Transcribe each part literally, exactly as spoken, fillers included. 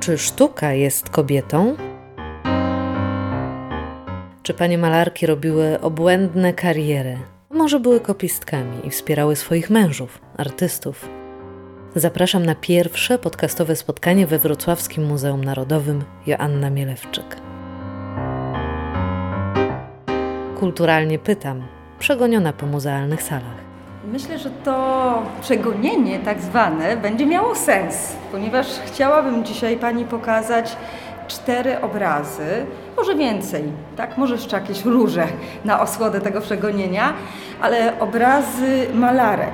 Czy sztuka jest kobietą? Czy panie malarki robiły obłędne kariery? Może były kopistkami i wspierały swoich mężów, artystów? Zapraszam na pierwsze podcastowe spotkanie we Wrocławskim Muzeum Narodowym Joanna Mielewczyk. Kulturalnie pytam, przegoniona po muzealnych salach. Myślę, że to przegonienie tak zwane będzie miało sens, ponieważ chciałabym dzisiaj Pani pokazać cztery obrazy, może więcej, tak? Może jeszcze jakieś róże na osłodę tego przegonienia, ale obrazy malarek.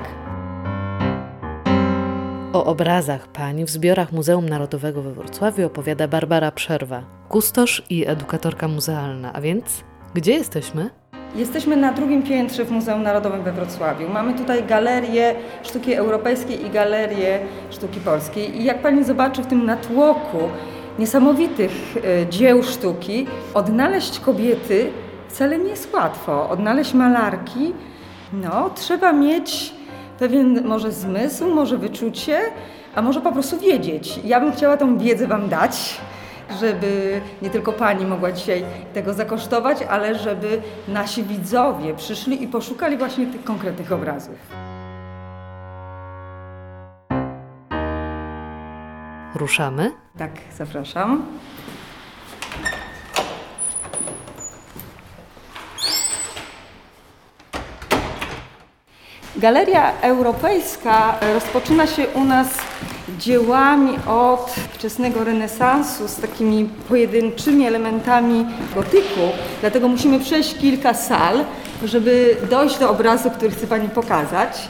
O obrazach pań w zbiorach Muzeum Narodowego we Wrocławiu opowiada Barbara Przerwa, kustosz i edukatorka muzealna. A więc gdzie jesteśmy? Jesteśmy na drugim piętrze w Muzeum Narodowym we Wrocławiu. Mamy tutaj galerię sztuki europejskiej i galerię sztuki polskiej. I jak Pani zobaczy w tym natłoku niesamowitych e, dzieł sztuki, odnaleźć kobiety wcale nie jest łatwo. Odnaleźć malarki, no trzeba mieć pewien może zmysł, może wyczucie, a może po prostu wiedzieć. Ja bym chciała tą wiedzę Wam dać, żeby nie tylko Pani mogła dzisiaj tego zakosztować, ale żeby nasi widzowie przyszli i poszukali właśnie tych konkretnych obrazów. Ruszamy? Tak, zapraszam. Galeria Europejska rozpoczyna się u nas dziełami od wczesnego renesansu z takimi pojedynczymi elementami gotyku. Dlatego musimy przejść kilka sal, żeby dojść do obrazu, który chcę Pani pokazać.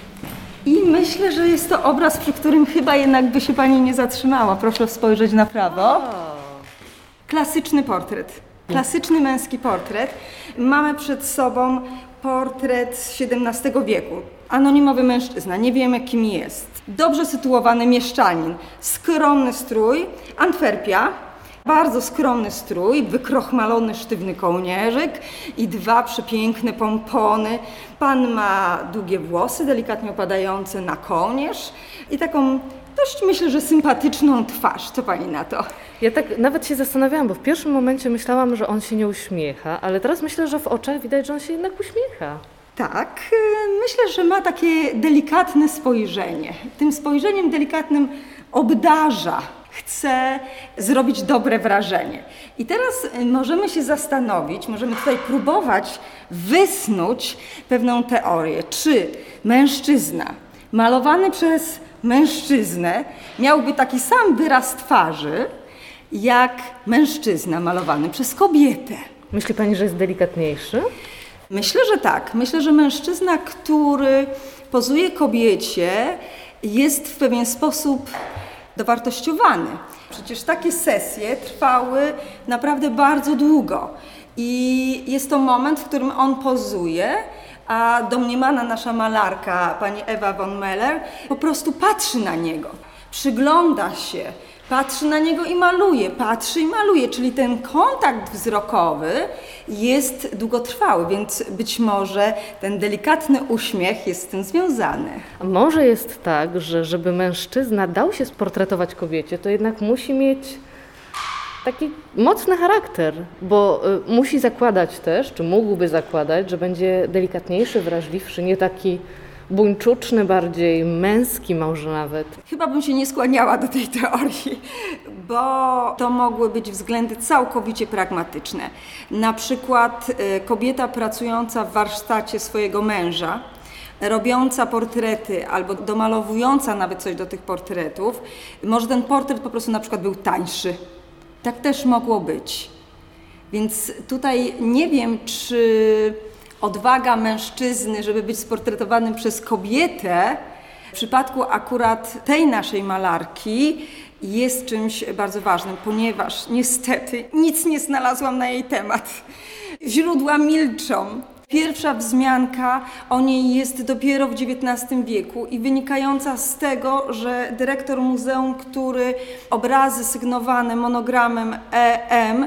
I myślę, że jest to obraz, przy którym chyba jednak by się Pani nie zatrzymała. Proszę spojrzeć na prawo. Klasyczny portret. Klasyczny męski portret. Mamy przed sobą portret z siedemnastego wieku. Anonimowy mężczyzna, nie wiemy kim jest. Dobrze sytuowany mieszczanin, skromny strój, Antwerpia, bardzo skromny strój, wykrochmalony sztywny kołnierzyk i dwa przepiękne pompony. Pan ma długie włosy, delikatnie opadające na kołnierz i taką dość, myślę, że sympatyczną twarz. Co Pani na to? Ja tak nawet się zastanawiałam, bo w pierwszym momencie myślałam, że on się nie uśmiecha, ale teraz myślę, że w oczach widać, że on się jednak uśmiecha. Tak, myślę, że ma takie delikatne spojrzenie. Tym spojrzeniem delikatnym obdarza. Chce zrobić dobre wrażenie. I teraz możemy się zastanowić, możemy tutaj próbować wysnuć pewną teorię. Czy mężczyzna malowany przez mężczyznę miałby taki sam wyraz twarzy, jak mężczyzna malowany przez kobietę? Myśli Pani, że jest delikatniejszy? Myślę, że tak. Myślę, że mężczyzna, który pozuje kobiecie, jest w pewien sposób dowartościowany. Przecież takie sesje trwały naprawdę bardzo długo. I jest to moment, w którym on pozuje, a domniemana nasza malarka, pani Ewa von Meller, po prostu patrzy na niego, przygląda się, patrzy na niego i maluje, patrzy i maluje, czyli ten kontakt wzrokowy jest długotrwały, więc być może ten delikatny uśmiech jest z tym związany. A może jest tak, że żeby mężczyzna dał się sportretować kobiecie, to jednak musi mieć taki mocny charakter, bo y, musi zakładać też, czy mógłby zakładać, że będzie delikatniejszy, wrażliwszy, nie taki buńczuczny, bardziej męski może nawet. Chyba bym się nie skłaniała do tej teorii, bo to mogły być względy całkowicie pragmatyczne. Na przykład y, kobieta pracująca w warsztacie swojego męża, robiąca portrety albo domalowująca nawet coś do tych portretów, może ten portret po prostu na przykład był tańszy. Tak też mogło być. Więc tutaj nie wiem, czy odwaga mężczyzny, żeby być sportretowanym przez kobietę, w przypadku akurat tej naszej malarki jest czymś bardzo ważnym, ponieważ niestety nic nie znalazłam na jej temat. Źródła milczą. Pierwsza wzmianka o niej jest dopiero w dziewiętnastym wieku i wynikająca z tego, że dyrektor muzeum, który obrazy sygnowane monogramem E M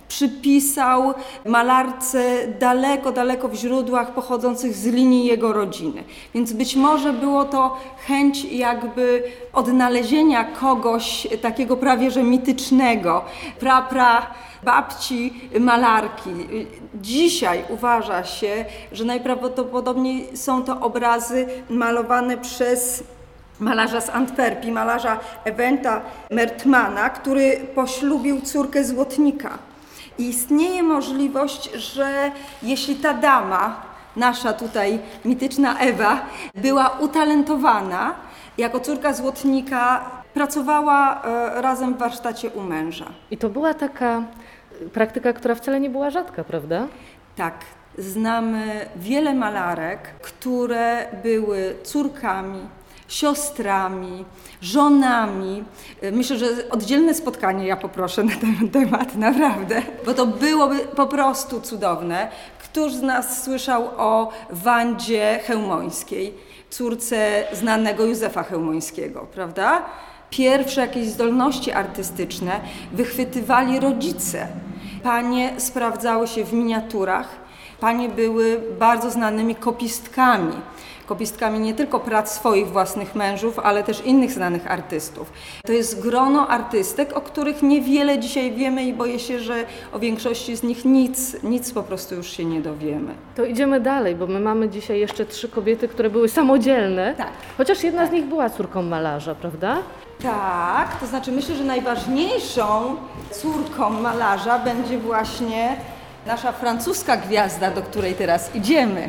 przypisał malarce daleko, daleko w źródłach pochodzących z linii jego rodziny. Więc być może było to chęć jakby odnalezienia kogoś takiego prawie że mitycznego, pra, pra babci malarki. Dzisiaj uważa się, że najprawdopodobniej są to obrazy malowane przez malarza z Antwerpii, malarza Ewenta Mertmana, który poślubił córkę złotnika. I istnieje możliwość, że jeśli ta dama, nasza tutaj mityczna Ewa, była utalentowana, jako córka złotnika pracowała razem w warsztacie u męża. I to była taka praktyka, która wcale nie była rzadka, prawda? Tak. Znamy wiele malarek, które były córkami, siostrami, żonami. Myślę, że oddzielne spotkanie ja poproszę na ten temat, naprawdę, bo to byłoby po prostu cudowne. Któż z nas słyszał o Wandzie Chełmońskiej, córce znanego Józefa Chełmońskiego, prawda? Pierwsze jakieś zdolności artystyczne wychwytywali rodzice. Panie sprawdzały się w miniaturach, panie były bardzo znanymi kopistkami. Kopistkami nie tylko prac swoich własnych mężów, ale też innych znanych artystów. To jest grono artystek, o których niewiele dzisiaj wiemy i boję się, że o większości z nich nic, nic po prostu już się nie dowiemy. To idziemy dalej, bo my mamy dzisiaj jeszcze trzy kobiety, które były samodzielne, tak. chociaż jedna tak. z nich była córką malarza, prawda? Tak, to znaczy myślę, że najważniejszą córką malarza będzie właśnie nasza francuska gwiazda, do której teraz idziemy.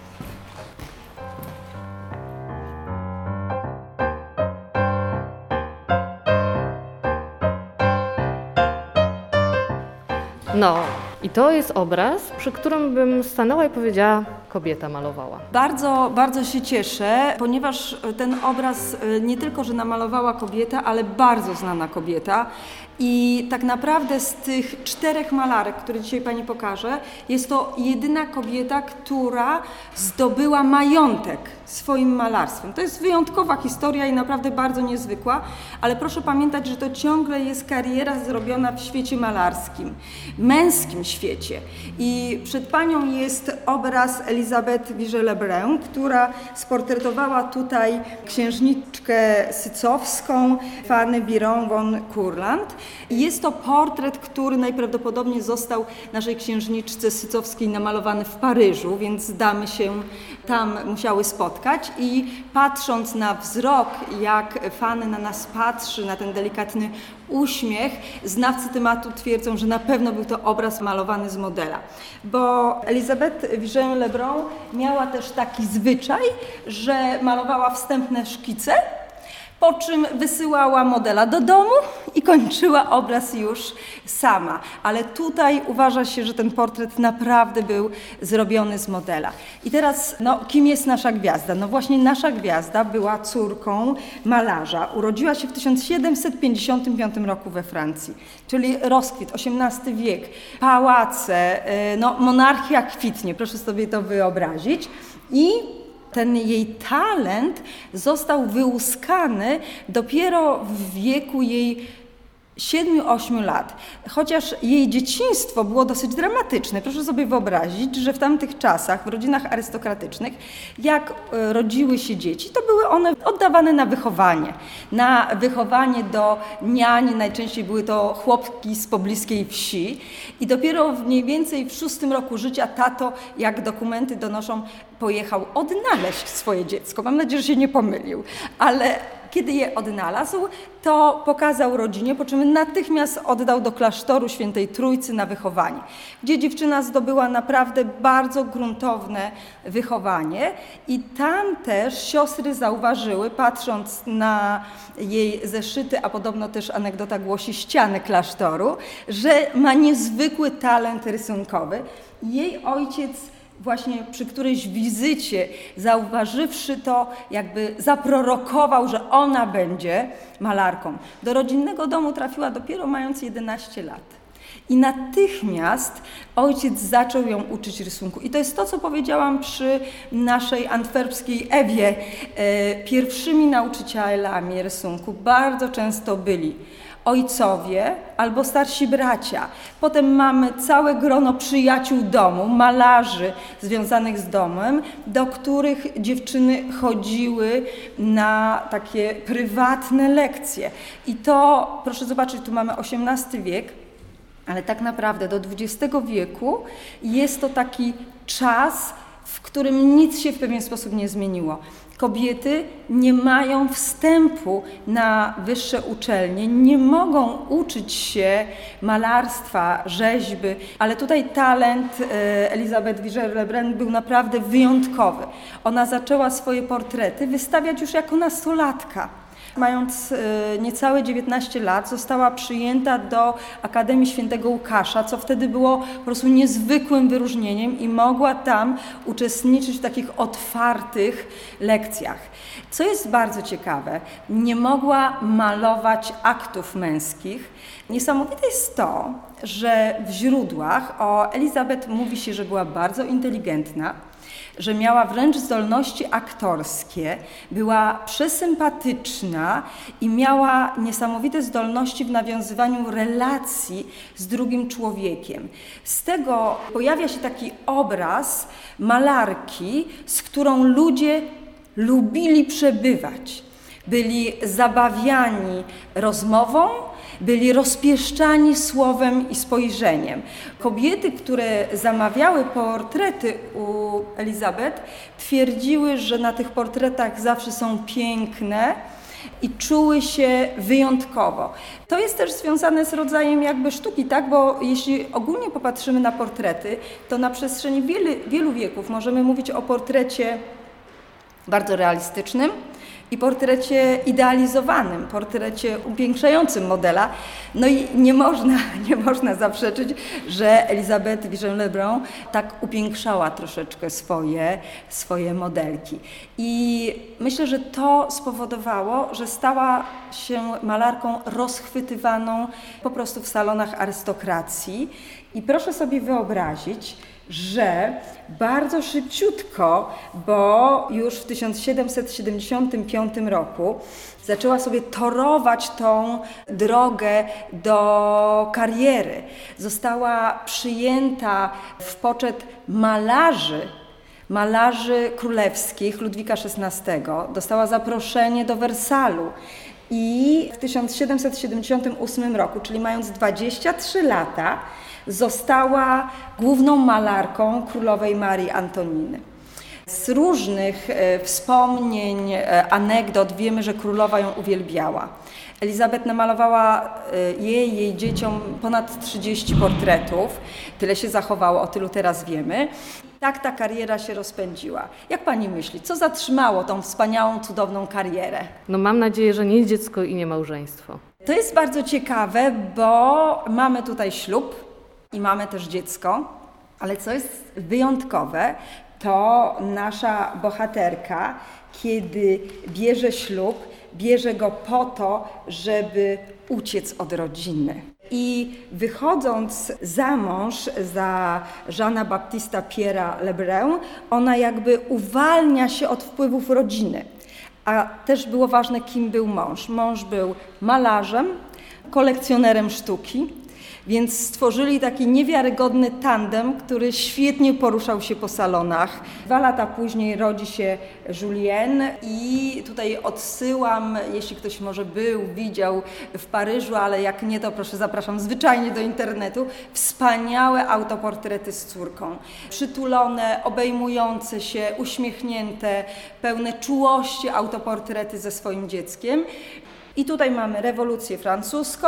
No i to jest obraz, przy którym bym stanęła i powiedziała, kobieta malowała. Bardzo, bardzo się cieszę, ponieważ ten obraz nie tylko, że namalowała kobieta, ale bardzo znana kobieta. I tak naprawdę z tych czterech malarek, które dzisiaj Pani pokażę, jest to jedyna kobieta, która zdobyła majątek swoim malarstwem. To jest wyjątkowa historia i naprawdę bardzo niezwykła, ale proszę pamiętać, że to ciągle jest kariera zrobiona w świecie malarskim, męskim świecie. I przed Panią jest obraz Elisabeth Vigée-Lebrun, która sportretowała tutaj księżniczkę sycowską, Fanny Biron von Kurland. I jest to portret, który najprawdopodobniej został naszej księżniczce sycowskiej namalowany w Paryżu, więc damy się tam musiały spotkać i patrząc na wzrok, jak Fanny na nas patrzy, na ten delikatny uśmiech, znawcy tematu twierdzą, że na pewno był to obraz malowany z modela. Bo Elisabeth Vigée-Lebrun miała też taki zwyczaj, że malowała wstępne szkice, po czym wysyłała modela do domu i kończyła obraz już sama. Ale tutaj uważa się, że ten portret naprawdę był zrobiony z modela. I teraz, no, kim jest nasza gwiazda? No właśnie nasza gwiazda była córką malarza. Urodziła się w tysiąc siedemset pięćdziesiątym piątym roku we Francji, czyli rozkwit, osiemnasty wiek, pałace, no, monarchia kwitnie, proszę sobie to wyobrazić. I ten jej talent został wyłuskany dopiero w wieku jej siedmiu ośmiu lat. Chociaż jej dzieciństwo było dosyć dramatyczne. Proszę sobie wyobrazić, że w tamtych czasach, w rodzinach arystokratycznych, jak rodziły się dzieci, to były one oddawane na wychowanie. Na wychowanie do niani, najczęściej były to chłopki z pobliskiej wsi. I dopiero mniej więcej w szóstym roku życia tato, jak dokumenty donoszą, pojechał odnaleźć swoje dziecko. Mam nadzieję, że się nie pomylił, ale kiedy je odnalazł, to pokazał rodzinie, po czym natychmiast oddał do klasztoru Świętej Trójcy na wychowanie, gdzie dziewczyna zdobyła naprawdę bardzo gruntowne wychowanie i tam też siostry zauważyły, patrząc na jej zeszyty, a podobno też anegdota głosi ściany klasztoru, że ma niezwykły talent rysunkowy. Jej ojciec właśnie przy którejś wizycie, zauważywszy to, jakby zaprorokował, że ona będzie malarką. Do rodzinnego domu trafiła dopiero mając jedenaście lat. I natychmiast ojciec zaczął ją uczyć rysunku. I to jest to, co powiedziałam przy naszej antwerpskiej Ewie. E, pierwszymi nauczycielami rysunku bardzo często byli ojcowie albo starsi bracia. Potem mamy całe grono przyjaciół domu, malarzy związanych z domem, do których dziewczyny chodziły na takie prywatne lekcje. I to, proszę zobaczyć, tu mamy osiemnasty wiek, ale tak naprawdę do dwudziestego wieku jest to taki czas, w którym nic się w pewien sposób nie zmieniło. Kobiety nie mają wstępu na wyższe uczelnie, nie mogą uczyć się malarstwa, rzeźby, ale tutaj talent Elisabeth Vigée-Lebrun był naprawdę wyjątkowy. Ona zaczęła swoje portrety wystawiać już jako nastolatka. Mając niecałe dziewiętnaście lat, została przyjęta do Akademii Świętego Łukasza, co wtedy było po prostu niezwykłym wyróżnieniem i mogła tam uczestniczyć w takich otwartych lekcjach. Co jest bardzo ciekawe, nie mogła malować aktów męskich. Niesamowite jest to, że w źródłach o Elisabeth mówi się, że była bardzo inteligentna, że miała wręcz zdolności aktorskie, była przesympatyczna i miała niesamowite zdolności w nawiązywaniu relacji z drugim człowiekiem. Z tego pojawia się taki obraz malarki, z którą ludzie lubili przebywać. Byli zabawiani rozmową, byli rozpieszczani słowem i spojrzeniem. Kobiety, które zamawiały portrety u Elisabeth, twierdziły, że na tych portretach zawsze są piękne i czuły się wyjątkowo. To jest też związane z rodzajem jakby sztuki, tak? Bo jeśli ogólnie popatrzymy na portrety, to na przestrzeni wielu, wielu wieków możemy mówić o portrecie bardzo realistycznym i portrecie idealizowanym, portrecie upiększającym modela. No i nie można, nie można zaprzeczyć, że Elisabeth Vigée-Lebrun tak upiększała troszeczkę swoje, swoje modelki. I myślę, że to spowodowało, że stała się malarką rozchwytywaną po prostu w salonach arystokracji. I proszę sobie wyobrazić, że bardzo szybciutko, bo już w tysiąc siedemset siedemdziesiątym piątym roku zaczęła sobie torować tą drogę do kariery. Została przyjęta w poczet malarzy, malarzy królewskich Ludwika szesnastego. Dostała zaproszenie do Wersalu. I w tysiąc siedemset siedemdziesiątym ósmym roku, czyli mając dwadzieścia trzy lata, została główną malarką królowej Marii Antoniny. Z różnych e, wspomnień, e, anegdot wiemy, że królowa ją uwielbiała. Elizabeth namalowała e, jej, jej dzieciom ponad trzydzieści portretów. Tyle się zachowało, o tylu teraz wiemy. Tak ta kariera się rozpędziła. Jak pani myśli, co zatrzymało tą wspaniałą, cudowną karierę? No mam nadzieję, że nie dziecko i nie małżeństwo. To jest bardzo ciekawe, bo mamy tutaj ślub i mamy też dziecko, ale co jest wyjątkowe, to nasza bohaterka, kiedy bierze ślub, bierze go po to, żeby uciec od rodziny. I wychodząc za mąż za Jeana Baptista Pierre'a Lebrun, ona jakby uwalnia się od wpływów rodziny. A też było ważne, kim był mąż. Mąż był malarzem, kolekcjonerem sztuki, więc stworzyli taki niewiarygodny tandem, który świetnie poruszał się po salonach. Dwa lata później rodzi się Julienne i tutaj odsyłam, jeśli ktoś może był, widział w Paryżu, ale jak nie, to proszę zapraszam zwyczajnie do internetu, wspaniałe autoportrety z córką. Przytulone, obejmujące się, uśmiechnięte, pełne czułości autoportrety ze swoim dzieckiem. I tutaj mamy rewolucję francuską.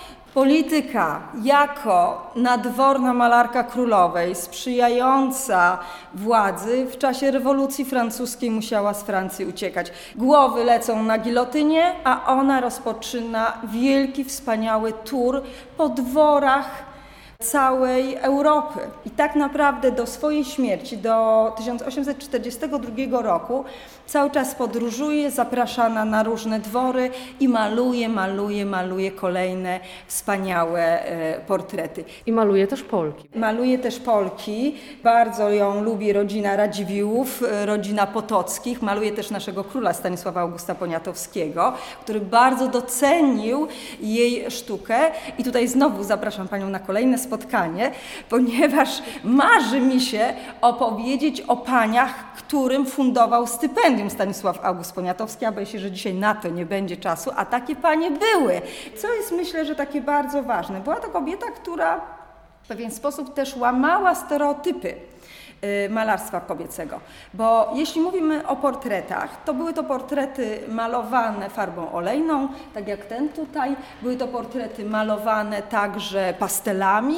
Polityka jako nadworna malarka królowej, sprzyjająca władzy, w czasie rewolucji francuskiej musiała z Francji uciekać. Głowy lecą na gilotynie, a ona rozpoczyna wielki, wspaniały tour po dworach, całej Europy. I tak naprawdę do swojej śmierci, do tysiąc osiemset czterdziestego drugiego roku, cały czas podróżuje, zapraszana na różne dwory i maluje, maluje, maluje kolejne wspaniałe e, portrety. I maluje też Polki. Maluje też Polki. Bardzo ją lubi rodzina Radziwiłłów, rodzina Potockich. Maluje też naszego króla Stanisława Augusta Poniatowskiego, który bardzo docenił jej sztukę. I tutaj znowu zapraszam Panią na kolejne spotkanie, ponieważ marzy mi się opowiedzieć o paniach, którym fundował stypendium Stanisław August Poniatowski, a boję się, że dzisiaj na to nie będzie czasu, a takie panie były. Co jest, myślę, że takie bardzo ważne. Była to kobieta, która w pewien sposób też łamała stereotypy malarstwa kobiecego, bo jeśli mówimy o portretach, to były to portrety malowane farbą olejną, tak jak ten tutaj, były to portrety malowane także pastelami,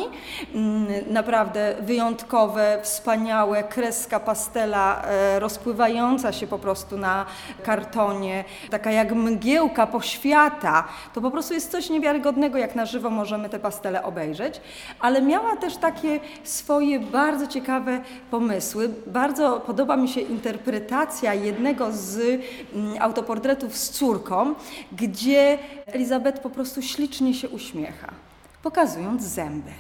naprawdę wyjątkowe, wspaniałe, kreska pastela rozpływająca się po prostu na kartonie, taka jak mgiełka poświata, to po prostu jest coś niewiarygodnego, jak na żywo możemy te pastele obejrzeć, ale miała też takie swoje bardzo ciekawe pomysły. Bardzo podoba mi się interpretacja jednego z autoportretów z córką, gdzie Elizabeth po prostu ślicznie się uśmiecha, pokazując zęby.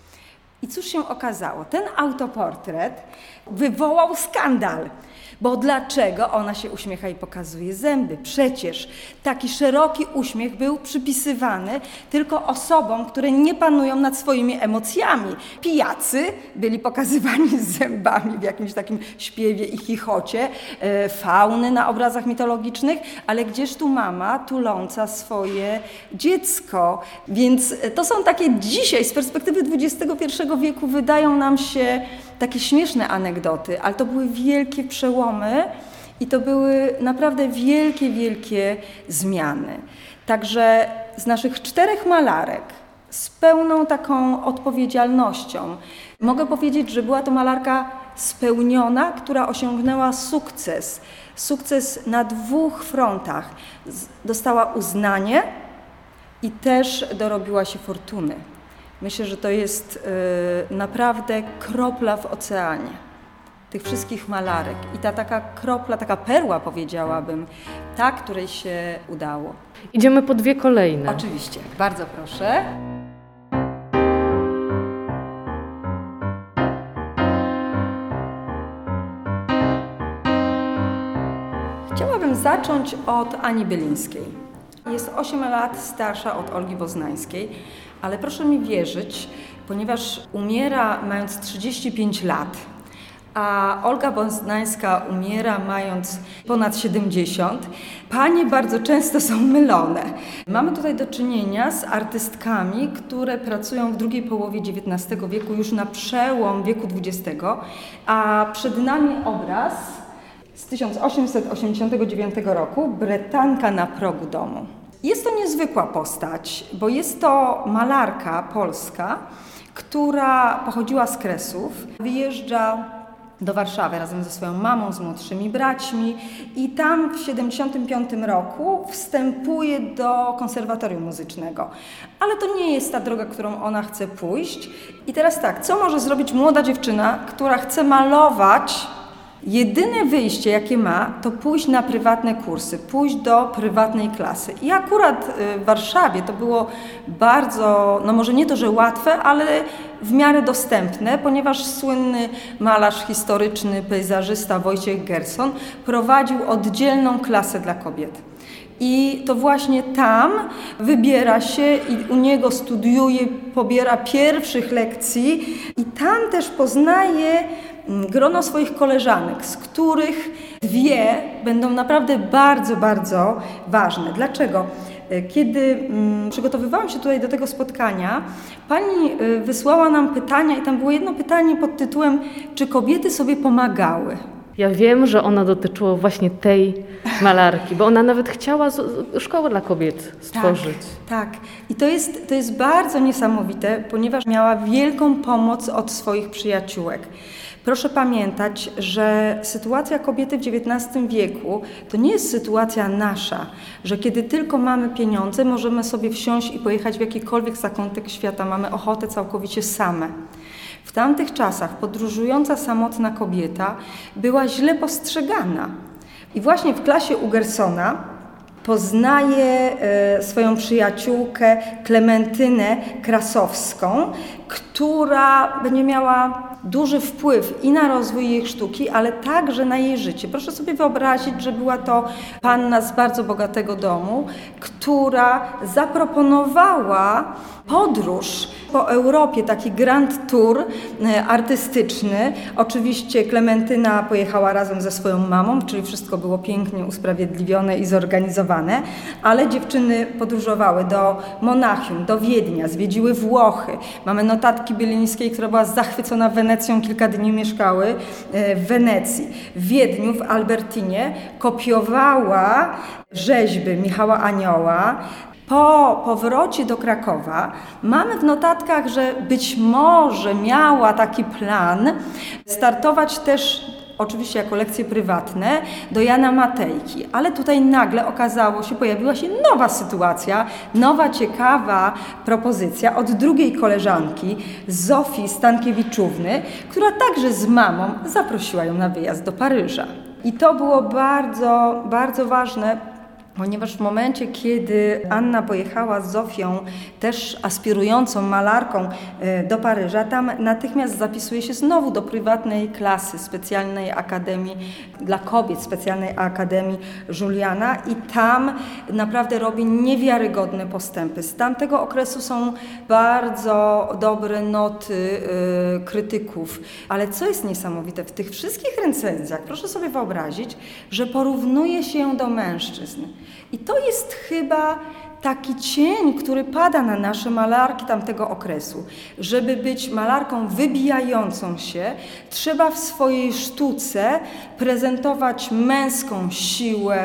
I cóż się okazało? Ten autoportret wywołał skandal. Bo dlaczego ona się uśmiecha i pokazuje zęby? Przecież taki szeroki uśmiech był przypisywany tylko osobom, które nie panują nad swoimi emocjami. Pijacy byli pokazywani z zębami w jakimś takim śpiewie i chichocie, e, fauny na obrazach mitologicznych, ale gdzież tu mama tuląca swoje dziecko? Więc to są takie dzisiaj z perspektywy dwudziestego pierwszego wieku wydają nam się takie śmieszne anegdoty, ale to były wielkie przełomy i to były naprawdę wielkie, wielkie zmiany. Także z naszych czterech malarek z pełną taką odpowiedzialnością mogę powiedzieć, że była to malarka spełniona, która osiągnęła sukces. Sukces na dwóch frontach. Dostała uznanie i też dorobiła się fortuny. Myślę, że to jest y, naprawdę kropla w oceanie tych wszystkich malarek. I ta taka kropla, taka perła, powiedziałabym, ta, której się udało. Idziemy po dwie kolejne. Oczywiście, bardzo proszę. Chciałabym zacząć od Ani Bylińskiej. Jest osiem lat starsza od Olgi Boznańskiej, ale proszę mi wierzyć, ponieważ umiera mając trzydzieści pięć lat, a Olga Boznańska umiera mając ponad siedemdziesiąt, panie bardzo często są mylone. Mamy tutaj do czynienia z artystkami, które pracują w drugiej połowie dziewiętnastego wieku, już na przełom wieku dwudziestego, a przed nami obraz z tysiąc osiemset osiemdziesiątego dziewiątego roku, Bretanka na progu domu. Jest to niezwykła postać, bo jest to malarka polska, która pochodziła z Kresów, wyjeżdża do Warszawy razem ze swoją mamą, z młodszymi braćmi i tam w tysiąc dziewięćset siedemdziesiątym piątym roku wstępuje do konserwatorium muzycznego. Ale to nie jest ta droga, którą ona chce pójść. I teraz tak, co może zrobić młoda dziewczyna, która chce malować? Jedyne wyjście, jakie ma, to pójść na prywatne kursy, pójść do prywatnej klasy. I akurat w Warszawie to było bardzo, no może nie to, że łatwe, ale w miarę dostępne, ponieważ słynny malarz historyczny, pejzażysta Wojciech Gerson prowadził oddzielną klasę dla kobiet. I to właśnie tam wybiera się i u niego studiuje, pobiera pierwszych lekcji i tam też poznaje grono swoich koleżanek, z których dwie będą naprawdę bardzo, bardzo ważne. Dlaczego? Kiedy mm, przygotowywałam się tutaj do tego spotkania, pani y, wysłała nam pytania i tam było jedno pytanie pod tytułem, czy kobiety sobie pomagały? Ja wiem, że ono dotyczyło właśnie tej malarki, bo ona nawet chciała z, szkołę dla kobiet stworzyć. Tak, tak. I to jest, to jest bardzo niesamowite, ponieważ miała wielką pomoc od swoich przyjaciółek. Proszę pamiętać, że sytuacja kobiety w dziewiętnastym wieku to nie jest sytuacja nasza, że kiedy tylko mamy pieniądze, możemy sobie wsiąść i pojechać w jakikolwiek zakątek świata, mamy ochotę całkowicie same. W tamtych czasach podróżująca samotna kobieta była źle postrzegana. I właśnie w klasie Ugersona poznaje e, swoją przyjaciółkę Klementynę Krasowską, która będzie miała duży wpływ i na rozwój jej sztuki, ale także na jej życie. Proszę sobie wyobrazić, że była to panna z bardzo bogatego domu, która zaproponowała podróż po Europie, taki grand tour artystyczny. Oczywiście Klementyna pojechała razem ze swoją mamą, czyli wszystko było pięknie usprawiedliwione i zorganizowane, ale dziewczyny podróżowały do Monachium, do Wiednia, zwiedziły Włochy. Mamy notatki Bielińskiej, która była zachwycona Wenecją, kilka dni mieszkały w Wenecji. W Wiedniu, w Albertinie kopiowała rzeźby Michała Anioła. Po powrocie do Krakowa mamy w notatkach, że być może miała taki plan startować też, oczywiście jako lekcje prywatne, do Jana Matejki. Ale tutaj nagle okazało się, pojawiła się nowa sytuacja, nowa, ciekawa propozycja od drugiej koleżanki, Zofii Stankiewiczówny, która także z mamą zaprosiła ją na wyjazd do Paryża. I to było bardzo, bardzo ważne, ponieważ w momencie, kiedy Anna pojechała z Zofią, też aspirującą malarką, do Paryża, tam natychmiast zapisuje się znowu do prywatnej klasy specjalnej akademii dla kobiet, specjalnej akademii Juliana i tam naprawdę robi niewiarygodne postępy. Z tamtego okresu są bardzo dobre noty yy, krytyków, ale co jest niesamowite, w tych wszystkich recenzjach, proszę sobie wyobrazić, że porównuje się ją do mężczyzn. I to jest chyba taki cień, który pada na nasze malarki tamtego okresu. Żeby być malarką wybijającą się, trzeba w swojej sztuce prezentować męską siłę,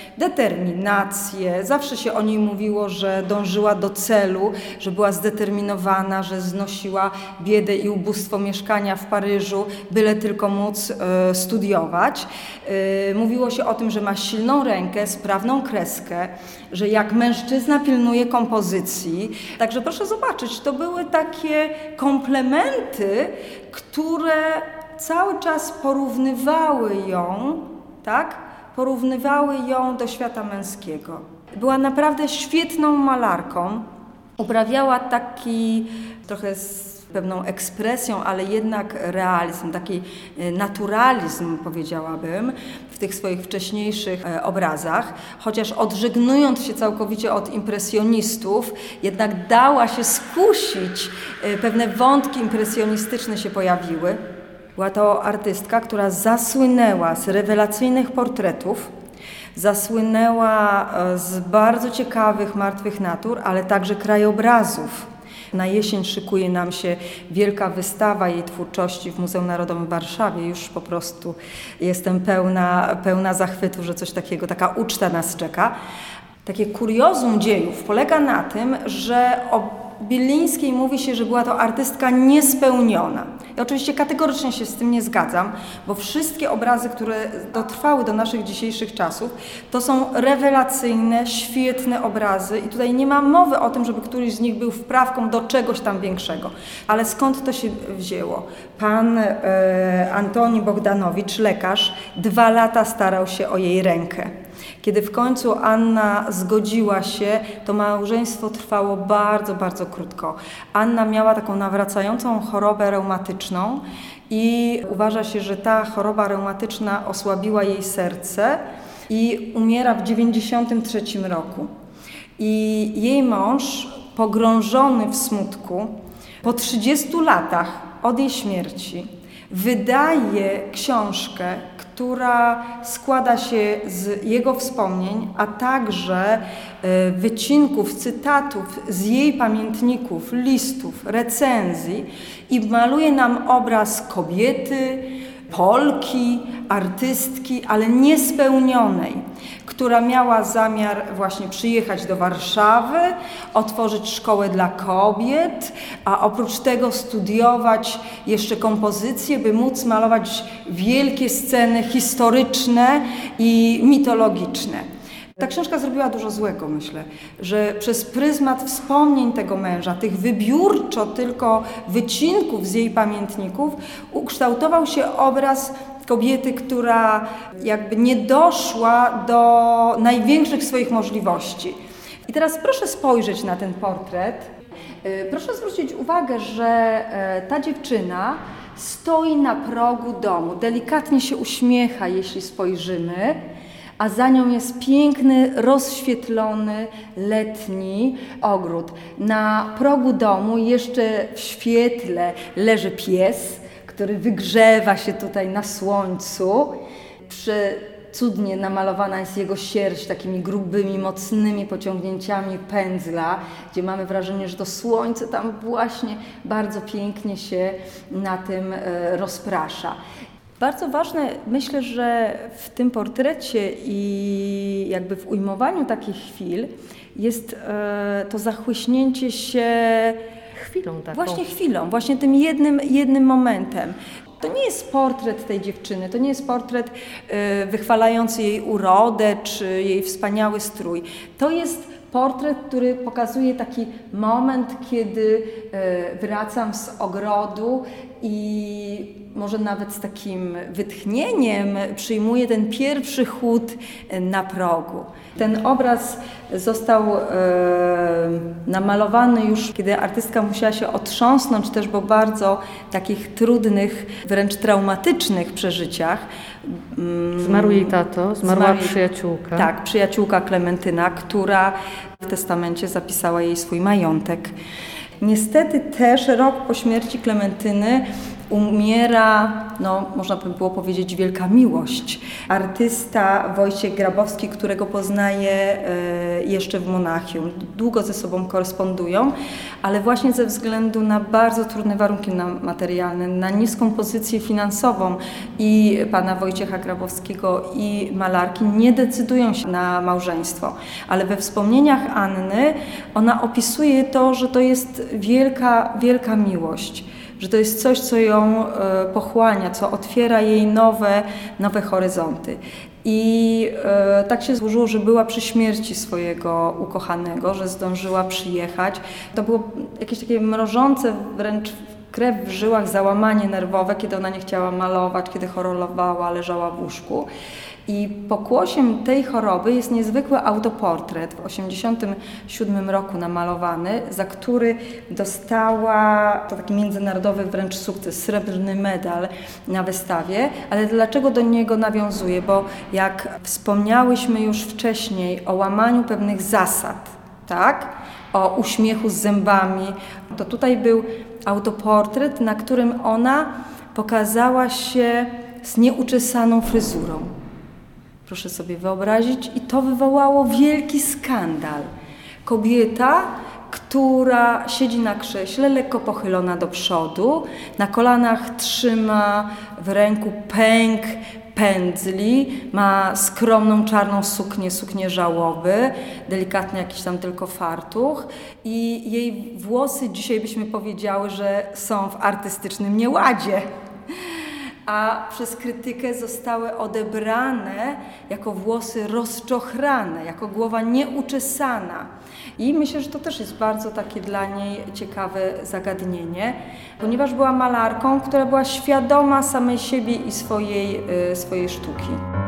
determinację. Zawsze się o niej mówiło, że dążyła do celu, że była zdeterminowana, że znosiła biedę i ubóstwo mieszkania w Paryżu, byle tylko móc e, studiować. E, mówiło się o tym, że ma silną rękę, sprawną kreskę, że jak mężczyzna pilnuje kompozycji. Także proszę zobaczyć, to były takie komplementy, które cały czas porównywały ją, tak? Porównywały ją do świata męskiego. Była naprawdę świetną malarką. Uprawiała taki trochę z pewną ekspresją, ale jednak realizm, taki naturalizm, powiedziałabym, w tych swoich wcześniejszych obrazach, chociaż odżegnując się całkowicie od impresjonistów, jednak dała się skusić, pewne wątki impresjonistyczne się pojawiły. Była to artystka, która zasłynęła z rewelacyjnych portretów, zasłynęła z bardzo ciekawych martwych natur, ale także krajobrazów. Na jesień szykuje nam się wielka wystawa jej twórczości w Muzeum Narodowym w Warszawie. Już po prostu jestem pełna, pełna zachwytu, że coś takiego, taka uczta nas czeka. Takie kuriozum dziejów polega na tym, że o Bilińskiej mówi się, że była to artystka niespełniona. I oczywiście kategorycznie się z tym nie zgadzam, bo wszystkie obrazy, które dotrwały do naszych dzisiejszych czasów, to są rewelacyjne, świetne obrazy i tutaj nie ma mowy o tym, żeby któryś z nich był wprawką do czegoś tam większego. Ale skąd to się wzięło? Pan e, Antoni Bogdanowicz, lekarz, dwa lata starał się o jej rękę. Kiedy w końcu Anna zgodziła się, to małżeństwo trwało bardzo, bardzo krótko. Anna miała taką nawracającą chorobę reumatyczną i uważa się, że ta choroba reumatyczna osłabiła jej serce i umiera w dziewięćdziesiątym trzecim roku. I jej mąż, pogrążony w smutku, po trzydziestu latach od jej śmierci, wydaje książkę, która składa się z jego wspomnień, a także wycinków, cytatów z jej pamiętników, listów, recenzji i maluje nam obraz kobiety Polki, artystki, ale niespełnionej, która miała zamiar właśnie przyjechać do Warszawy, otworzyć szkołę dla kobiet, a oprócz tego studiować jeszcze kompozycję, by móc malować wielkie sceny historyczne i mitologiczne. Ta książka zrobiła dużo złego, myślę, że przez pryzmat wspomnień tego męża, tych wybiórczo tylko wycinków z jej pamiętników, ukształtował się obraz kobiety, która jakby nie doszła do największych swoich możliwości. I teraz proszę spojrzeć na ten portret. Proszę zwrócić uwagę, że ta dziewczyna stoi na progu domu, delikatnie się uśmiecha, jeśli spojrzymy, a za nią jest piękny, rozświetlony, letni ogród. Na progu domu jeszcze w świetle leży pies, który wygrzewa się tutaj na słońcu. Cudnie namalowana jest jego sierść takimi grubymi, mocnymi pociągnięciami pędzla, gdzie mamy wrażenie, że to słońce tam właśnie bardzo pięknie się na tym rozprasza. Bardzo ważne, myślę, że w tym portrecie i jakby w ujmowaniu takich chwil jest to zachłyśnięcie się chwilą taką. Właśnie chwilą, właśnie tym jednym, jednym momentem. To nie jest portret tej dziewczyny, to nie jest portret y, wychwalający jej urodę czy jej wspaniały strój. To jest portret, który pokazuje taki moment, kiedy y, wracam z ogrodu i może nawet z takim wytchnieniem przyjmuję ten pierwszy chód na progu. Ten obraz został e, namalowany już, kiedy artystka musiała się otrząsnąć też po bardzo takich trudnych, wręcz traumatycznych przeżyciach. Zmarł jej tato, zmarła Zmarł, przyjaciółka. Tak, przyjaciółka Klementyna, która w testamencie zapisała jej swój majątek. Niestety też rok po śmierci Klementyny umiera, no można by było powiedzieć, wielka miłość. Artysta Wojciech Grabowski, którego poznaje e, jeszcze w Monachium. Długo ze sobą korespondują, ale właśnie ze względu na bardzo trudne warunki materialne, na niską pozycję finansową i pana Wojciecha Grabowskiego i malarki nie decydują się na małżeństwo. Ale we wspomnieniach Anny ona opisuje to, że to jest wielka, wielka miłość. Że to jest coś, co ją e, pochłania, co otwiera jej nowe, nowe horyzonty. I e, tak się złożyło, że była przy śmierci swojego ukochanego, że zdążyła przyjechać. To było jakieś takie mrożące, wręcz krew w żyłach, załamanie nerwowe, kiedy ona nie chciała malować, kiedy chorowała, leżała w łóżku. I pokłosiem tej choroby jest niezwykły autoportret w osiemdziesiątym siódmym roku namalowany, za który dostała, to taki międzynarodowy wręcz sukces, srebrny medal na wystawie. Ale dlaczego do niego nawiązuję? Bo jak wspomniałyśmy już wcześniej o łamaniu pewnych zasad, tak? O uśmiechu z zębami, to tutaj był autoportret, na którym ona pokazała się z nieuczesaną fryzurą. Proszę sobie wyobrazić, i to wywołało wielki skandal. Kobieta, która siedzi na krześle, lekko pochylona do przodu, na kolanach trzyma w ręku pęk pędzli, ma skromną czarną suknię, suknię żałoby, delikatny jakiś tam tylko fartuch i jej włosy dzisiaj byśmy powiedziały, że są w artystycznym nieładzie. A przez krytykę zostały odebrane jako włosy rozczochrane, jako głowa nieuczesana. I myślę, że to też jest bardzo takie dla niej ciekawe zagadnienie, ponieważ była malarką, która była świadoma samej siebie i swojej, y, swojej sztuki.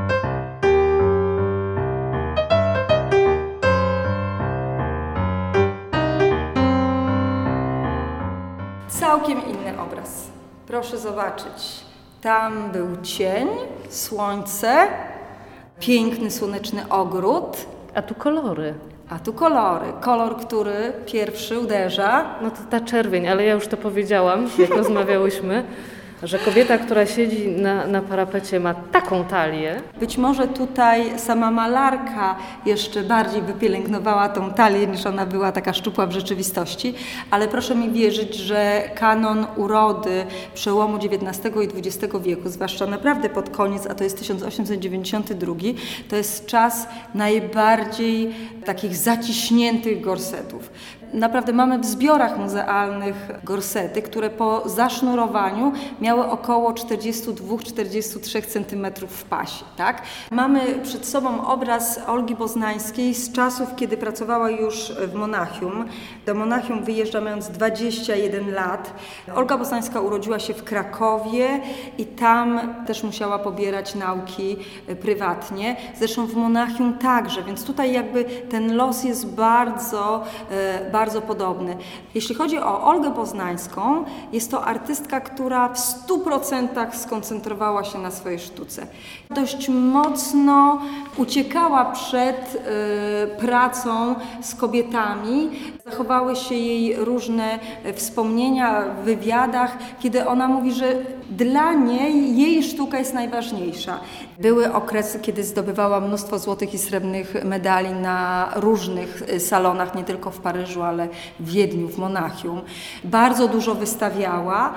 Całkiem inny obraz. Proszę zobaczyć. Tam był cień, słońce, piękny, słoneczny ogród. A tu kolory. A tu kolory. Kolor, który pierwszy uderza. No to ta czerwień, ale ja już to powiedziałam, jak rozmawiałyśmy. że kobieta, która siedzi na, na parapecie, ma taką talię. Być może tutaj sama malarka jeszcze bardziej wypielęgnowała tą talię, niż ona była taka szczupła w rzeczywistości, ale proszę mi wierzyć, że kanon urody przełomu dziewiętnastego i dwudziestego wieku, zwłaszcza naprawdę pod koniec, a to jest tysiąc osiemset dziewięćdziesiąty drugi, to jest czas najbardziej takich zaciśniętych gorsetów. Naprawdę mamy w zbiorach muzealnych gorsety, które po zasznurowaniu miały około czterdzieści dwa do czterdziestu trzech centymetrów w pasie. Tak? Mamy przed sobą obraz Olgi Boznańskiej z czasów, kiedy pracowała już w Monachium. Do Monachium wyjeżdża mając dwadzieścia jeden lat. Olga Boznańska urodziła się w Krakowie i tam też musiała pobierać nauki prywatnie. Zresztą w Monachium także, więc tutaj jakby ten los jest bardzo, bardzo podobny. Jeśli chodzi o Olgę Boznańską, jest to artystka, która w stu procentach skoncentrowała się na swojej sztuce. Dość mocno uciekała przed y, pracą z kobietami. Zachowały się jej różne wspomnienia w wywiadach, kiedy ona mówi, że dla niej jej sztuka jest najważniejsza. Były okresy, kiedy zdobywała mnóstwo złotych i srebrnych medali na różnych salonach, nie tylko w Paryżu, ale w Wiedniu, w Monachium. Bardzo dużo wystawiała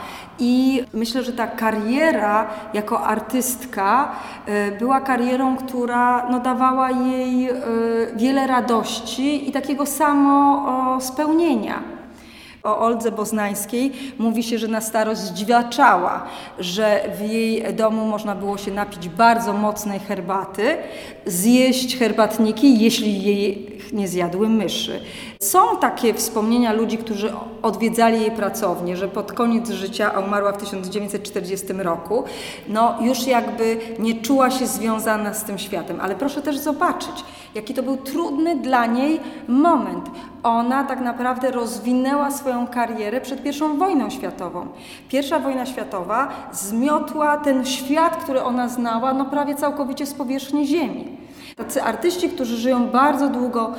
i myślę, że ta kariera jako artystka była karierą, która no, dawała jej wiele radości i takiego samo spełnienia. O Oldze Boznańskiej mówi się, że na starość zdziwaczała, że w jej domu można było się napić bardzo mocnej herbaty, zjeść herbatniki, jeśli jej nie zjadły myszy. Są takie wspomnienia ludzi, którzy odwiedzali jej pracownię, że pod koniec życia, a umarła w tysiąc dziewięćset czterdziestym roku, no już jakby nie czuła się związana z tym światem. Ale proszę też zobaczyć, jaki to był trudny dla niej moment. Ona tak naprawdę rozwinęła swoją karierę przed pierwszą wojną światową. Pierwsza wojna światowa zmiotła ten świat, który ona znała, no prawie całkowicie z powierzchni ziemi. Tacy artyści, którzy żyją bardzo długo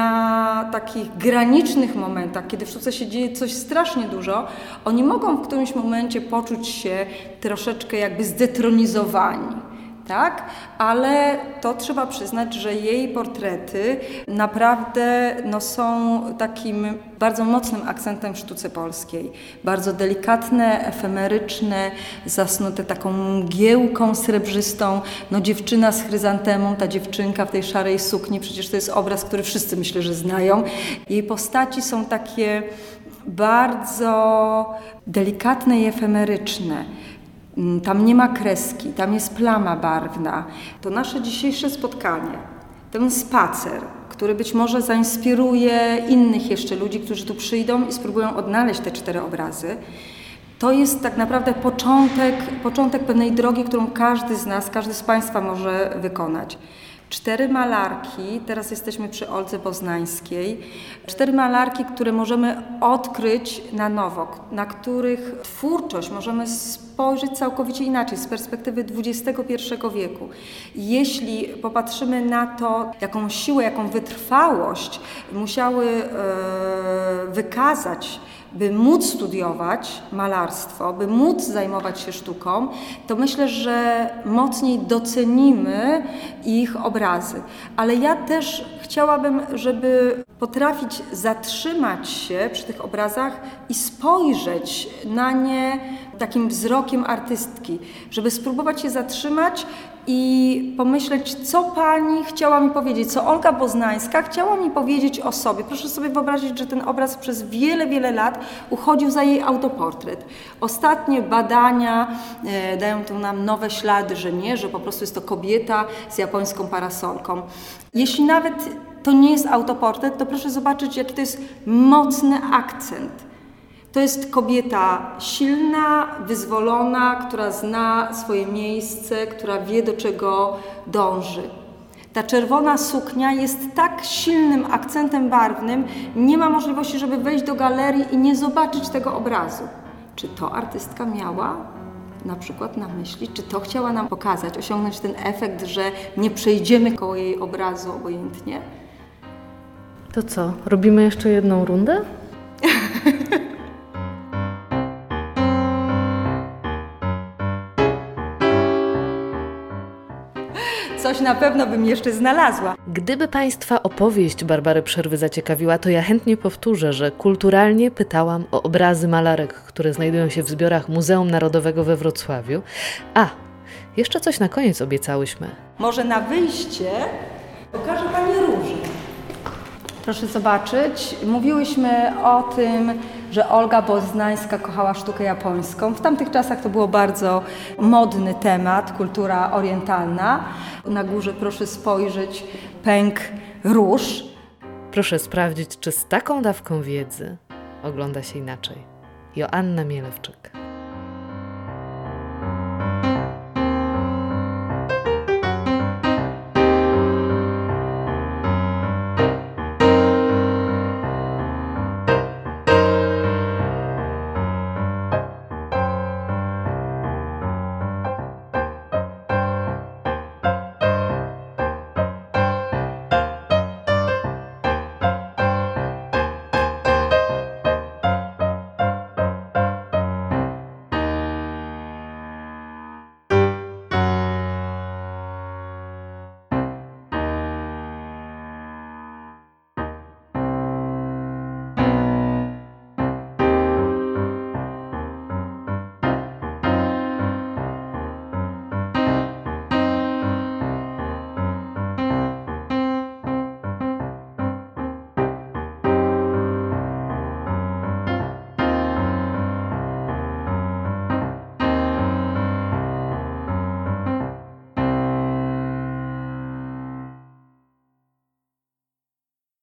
na takich granicznych momentach, kiedy w sztuce się dzieje coś strasznie dużo, oni mogą w którymś momencie poczuć się troszeczkę jakby zdetronizowani. Tak? Ale to trzeba przyznać, że jej portrety naprawdę no, są takim bardzo mocnym akcentem w sztuce polskiej. Bardzo delikatne, efemeryczne, zasnute taką mgiełką srebrzystą. No, dziewczyna z chryzantemą, ta dziewczynka w tej szarej sukni, przecież to jest obraz, który wszyscy myślę, że znają. Jej postaci są takie bardzo delikatne i efemeryczne. Tam nie ma kreski, tam jest plama barwna. To nasze dzisiejsze spotkanie, ten spacer, który być może zainspiruje innych jeszcze ludzi, którzy tu przyjdą i spróbują odnaleźć te cztery obrazy, to jest tak naprawdę początek, początek pewnej drogi, którą każdy z nas, każdy z Państwa może wykonać. Cztery malarki, teraz jesteśmy przy Oldze Boznańskiej, cztery malarki, które możemy odkryć na nowo, na których twórczość możemy spojrzeć całkowicie inaczej, z perspektywy dwudziestego pierwszego wieku. Jeśli popatrzymy na to, jaką siłę, jaką wytrwałość musiały e, wykazać, by móc studiować malarstwo, by móc zajmować się sztuką, to myślę, że mocniej docenimy ich obrazy. Ale ja też chciałabym, żeby potrafić zatrzymać się przy tych obrazach i spojrzeć na nie takim wzrokiem artystki, żeby spróbować się zatrzymać i pomyśleć, co pani chciała mi powiedzieć, co Olga Boznańska chciała mi powiedzieć o sobie. Proszę sobie wyobrazić, że ten obraz przez wiele, wiele lat uchodził za jej autoportret. Ostatnie badania e, dają tu nam nowe ślady, że nie, że po prostu jest to kobieta z japońską parasolką. Jeśli nawet to nie jest autoportret, to proszę zobaczyć, jaki to jest mocny akcent. To jest kobieta silna, wyzwolona, która zna swoje miejsce, która wie, do czego dąży. Ta czerwona suknia jest tak silnym akcentem barwnym, nie ma możliwości, żeby wejść do galerii i nie zobaczyć tego obrazu. Czy to artystka miała na przykład na myśli? Czy to chciała nam pokazać, osiągnąć ten efekt, że nie przejdziemy koło jej obrazu obojętnie? To co, robimy jeszcze jedną rundę? coś na pewno bym jeszcze znalazła. Gdyby Państwa opowieść Barbary Przerwy zaciekawiła, to ja chętnie powtórzę, że kulturalnie pytałam o obrazy malarek, które znajdują się w zbiorach Muzeum Narodowego we Wrocławiu. A, jeszcze coś na koniec obiecałyśmy. Może na wyjście pokażę Pani róże. Proszę zobaczyć, mówiłyśmy o tym, że Olga Boznańska kochała sztukę japońską. W tamtych czasach to było bardzo modny temat, kultura orientalna. Na górze proszę spojrzeć, pęk róż. Proszę sprawdzić, czy z taką dawką wiedzy ogląda się inaczej. Joanna Mielewczyk.